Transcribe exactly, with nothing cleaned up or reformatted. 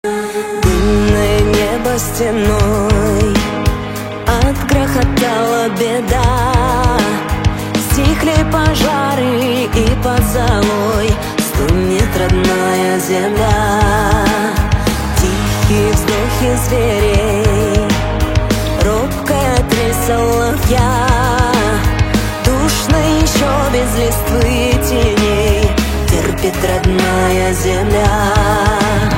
Дымное небо стеной отгрохотала беда. Стихли пожары и под золой стонет родная земля. Тихие вздохи зверей, робкая трель соловья. Душно еще без листвы и теней терпит родная земля.